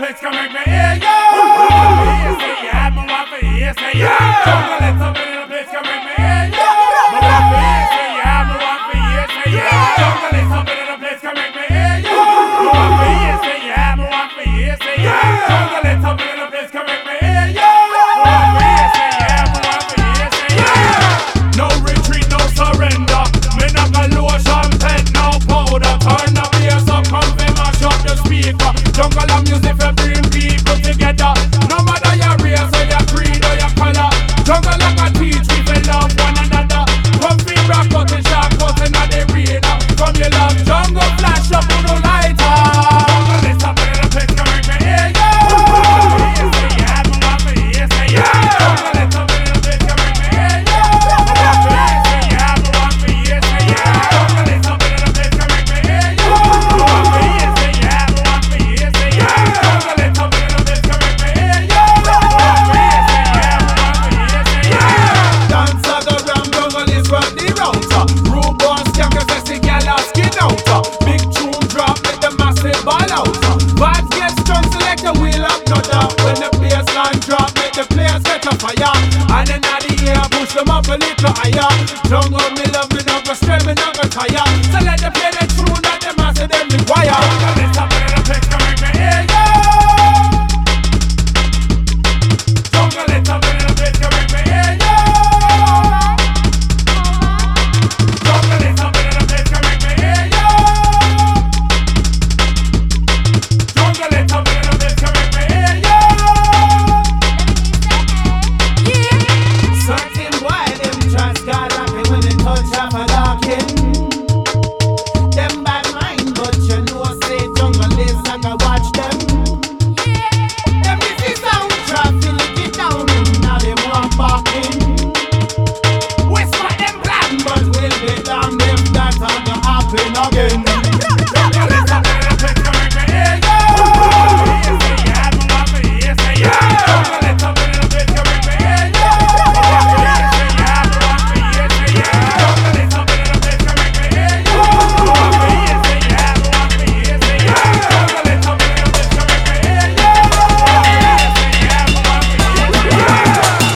place can make me hear you. Say yeah, me want to hear, say yeah. Jungle it up in a place can make me hear you. Me want to hear, say yeah, me want to hear, say yeah. Jungle it up in a place can make me hear you. Me want to hear, say yeah, me want to hear, say yeah. Jungle it up in a place can make me hear you. Me want to hear, say yeah, me want to hear, say yeah. No retreat, no surrender. Me not a lotion, pen, no powder. Turn the bass up, come and mash up the speaker. Jungle and music for bring people together. No matter your race or your creed or your color. Jungle like a teach we will love one another. Come feel rock out and shark out and the arena. From your love jungle flash up on the lighter. Jungle is up in the place can make me hear you. Say yeah, me want to hear, say yeah. Jungle is up in the place can make me hear you. Me want to hear, say yeah, me want to hear, say yeah. Jungle is up in the place can make me hear you. Me want to hear, say yeah, me want to hear, say yeah. Jungle is up in the place can make me hear you. Me want to hear, say yeah, me want to hear, say yeah. Dance at the ram, jungle is run the router. Rude boy, skanker, sexy gal, skin out. Big tune drop, make the massive ball out. Vibes get strong, select a wheel up, no doubt. When the bassline drop, make the players catch a fire. And then at the air, push them up a little higher. Jungle, me love